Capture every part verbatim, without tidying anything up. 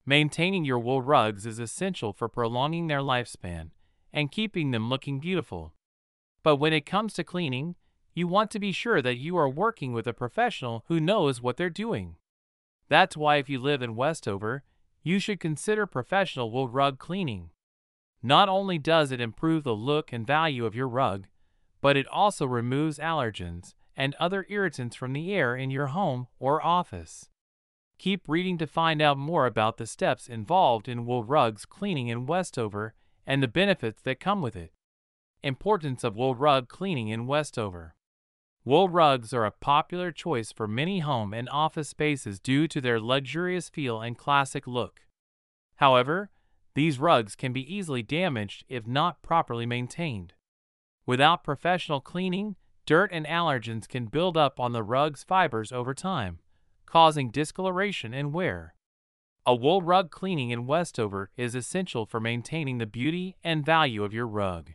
Maintaining your wool rugs is essential for prolonging their lifespan and keeping them looking beautiful. But when it comes to cleaning, you want to be sure that you are working with a professional who knows what they're doing. That's why if you live in Westover, you should consider professional wool rug cleaning. Not only does it improve the look and value of your rug, but it also removes allergens and other irritants from the air in your home or office. Keep reading to find out more about the steps involved in wool rugs cleaning in Westover and the benefits that come with it. Importance of wool rug cleaning in Westover. Wool rugs are a popular choice for many home and office spaces due to their luxurious feel and classic look. However, these rugs can be easily damaged if not properly maintained. Without professional cleaning, dirt and allergens can build up on the rug's fibers over time, causing discoloration and wear. A wool rug cleaning in Westover is essential for maintaining the beauty and value of your rug.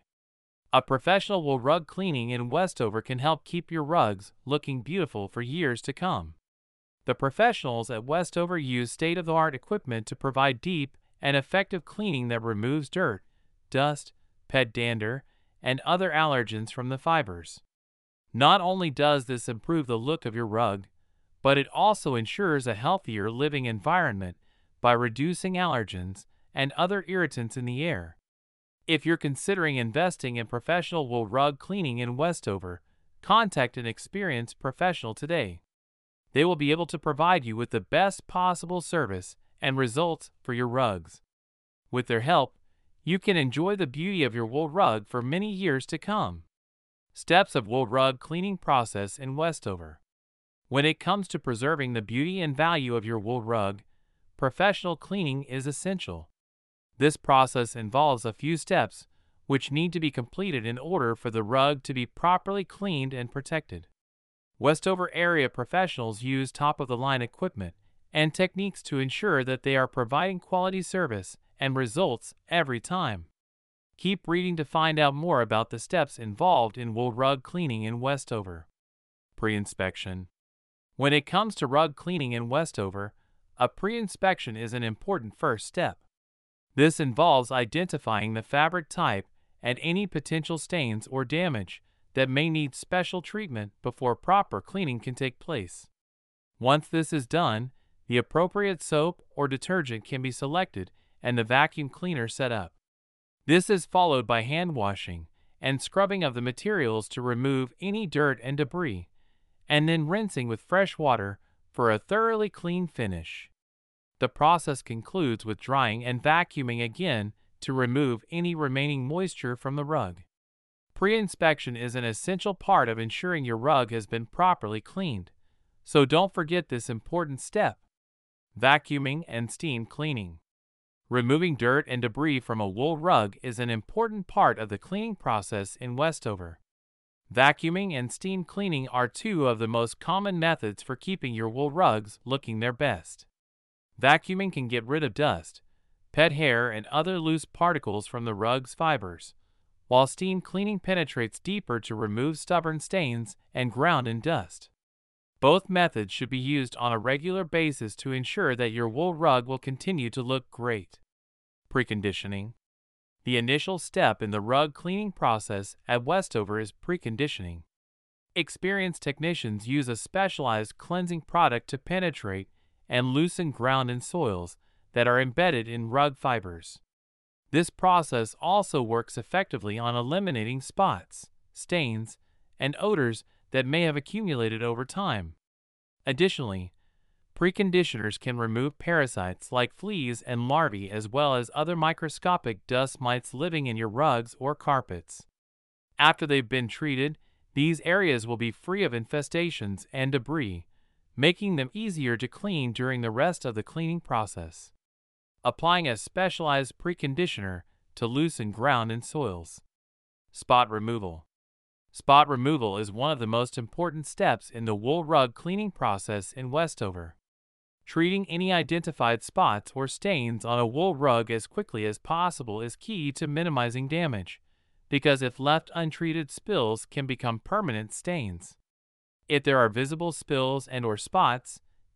A professional wool rug cleaning in Westover can help keep your rugs looking beautiful for years to come. The professionals at Westover use state-of-the-art equipment to provide deep and effective cleaning that removes dirt, dust, pet dander, and other allergens from the fibers. Not only does this improve the look of your rug, but it also ensures a healthier living environment by reducing allergens and other irritants in the air. If you're considering investing in professional wool rug cleaning in Westover, contact an experienced professional today. They will be able to provide you with the best possible service and results for your rugs. With their help, you can enjoy the beauty of your wool rug for many years to come. Steps of wool rug cleaning process in Westover. When it comes to preserving the beauty and value of your wool rug, professional cleaning is essential. This process involves a few steps which need to be completed in order for the rug to be properly cleaned and protected. Westover area professionals use top-of-the-line equipment and techniques to ensure that they are providing quality service and results every time. Keep reading to find out more about the steps involved in wool rug cleaning in Westover. Pre-inspection. When it comes to rug cleaning in Westover, a pre-inspection is an important first step. This involves identifying the fabric type and any potential stains or damage that may need special treatment before proper cleaning can take place. Once this is done, the appropriate soap or detergent can be selected and the vacuum cleaner set up. This is followed by hand washing and scrubbing of the materials to remove any dirt and debris, and then rinsing with fresh water for a thoroughly clean finish. The process concludes with drying and vacuuming again to remove any remaining moisture from the rug. Pre-inspection is an essential part of ensuring your rug has been properly cleaned, so don't forget this important step. Vacuuming and steam cleaning. Removing dirt and debris from a wool rug is an important part of the cleaning process in Westover. Vacuuming and steam cleaning are two of the most common methods for keeping your wool rugs looking their best. Vacuuming can get rid of dust, pet hair, and other loose particles from the rug's fibers, while steam cleaning penetrates deeper to remove stubborn stains and ground and dust. Both methods should be used on a regular basis to ensure that your wool rug will continue to look great. Preconditioning. The initial step in the rug cleaning process at Westover is preconditioning. Experienced technicians use a specialized cleansing product to penetrate and loosen ground and soils that are embedded in rug fibers. This process also works effectively on eliminating spots, stains, and odors that may have accumulated over time. Additionally, preconditioners can remove parasites like fleas and larvae as well as other microscopic dust mites living in your rugs or carpets. After they've been treated, these areas will be free of infestations and debris, making them easier to clean during the rest of the cleaning process. Applying a specialized preconditioner to loosen ground and soils. Spot removal. Spot removal is one of the most important steps in the wool rug cleaning process in Westover. Treating any identified spots or stains on a wool rug as quickly as possible is key to minimizing damage, because if left untreated, spills can become permanent stains. If there are visible spills and or spots,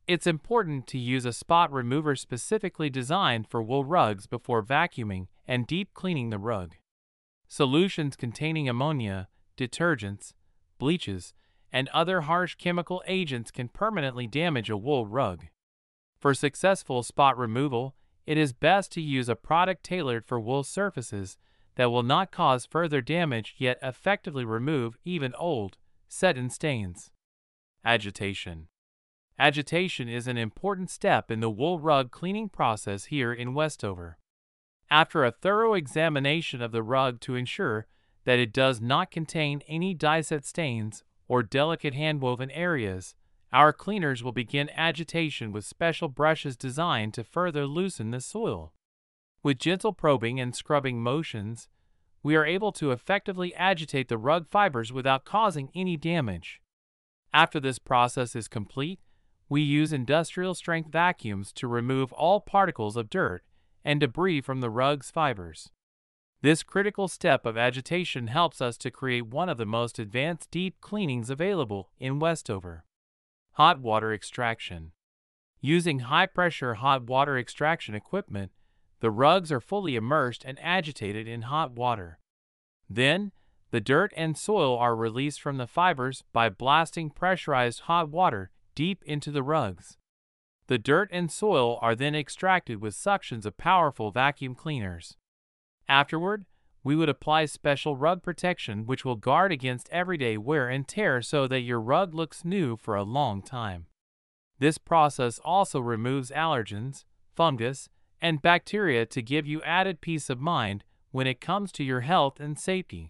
It's important to use a spot remover specifically designed for wool rugs before vacuuming and deep cleaning the rug. Solutions containing ammonia, detergents, bleaches, and other harsh chemical agents can permanently damage a wool rug. For successful spot removal, it is best to use a product tailored for wool surfaces that will not cause further damage yet effectively remove even old, set-in stains. Agitation. Agitation is an important step in the wool rug cleaning process here in Westover. After a thorough examination of the rug to ensure that it does not contain any dye-set stains or delicate hand-woven areas, our cleaners will begin agitation with special brushes designed to further loosen the soil. With gentle probing and scrubbing motions, we are able to effectively agitate the rug fibers without causing any damage. After this process is complete, we use industrial-strength vacuums to remove all particles of dirt and debris from the rug's fibers. This critical step of agitation helps us to create one of the most advanced deep cleanings available in Westover. Hot water extraction. Using high-pressure hot water extraction equipment, the rugs are fully immersed and agitated in hot water. Then, the dirt and soil are released from the fibers by blasting pressurized hot water deep into the rugs. The dirt and soil are then extracted with suctions of powerful vacuum cleaners. Afterward, we would apply special rug protection which will guard against everyday wear and tear so that your rug looks new for a long time. This process also removes allergens, fungus, and bacteria to give you added peace of mind when it comes to your health and safety.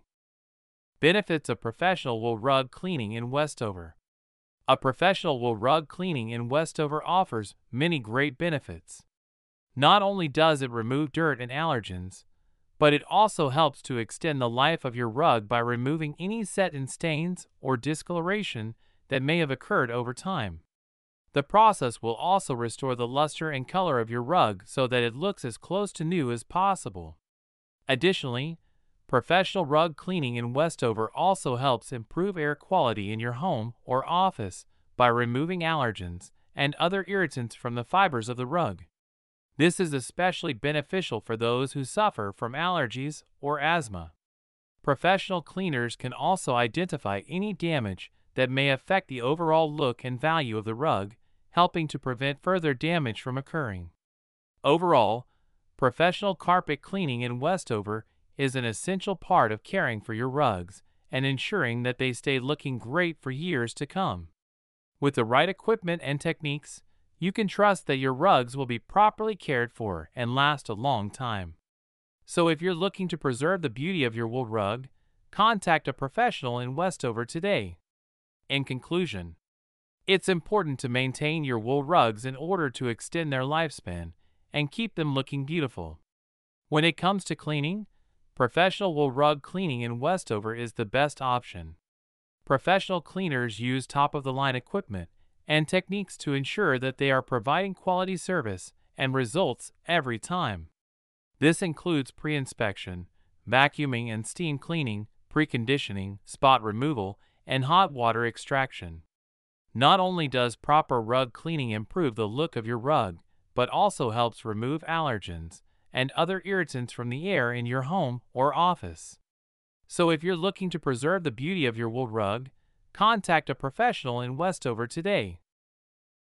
Benefits of professional wool rug cleaning in Westover. A professional wool rug cleaning in Westover offers many great benefits. Not only does it remove dirt and allergens, but it also helps to extend the life of your rug by removing any set-in stains or discoloration that may have occurred over time. The process will also restore the luster and color of your rug so that it looks as close to new as possible. Additionally, professional rug cleaning in Westover also helps improve air quality in your home or office by removing allergens and other irritants from the fibers of the rug. This is especially beneficial for those who suffer from allergies or asthma. Professional cleaners can also identify any damage that may affect the overall look and value of the rug, helping to prevent further damage from occurring. Overall, professional carpet cleaning in Westover is an essential part of caring for your rugs and ensuring that they stay looking great for years to come. With the right equipment and techniques, you can trust that your rugs will be properly cared for and last a long time. So if you're looking to preserve the beauty of your wool rug, contact a professional in Westover today. In conclusion, it's important to maintain your wool rugs in order to extend their lifespan and keep them looking beautiful. When it comes to cleaning, professional wool rug cleaning in Westover is the best option. Professional cleaners use top-of-the-line equipment and techniques to ensure that they are providing quality service and results every time. This includes pre-inspection, vacuuming and steam cleaning, preconditioning, spot removal, and hot water extraction. Not only does proper rug cleaning improve the look of your rug, but also helps remove allergens and other irritants from the air in your home or office. So if you're looking to preserve the beauty of your wool rug, contact a professional in Westover today.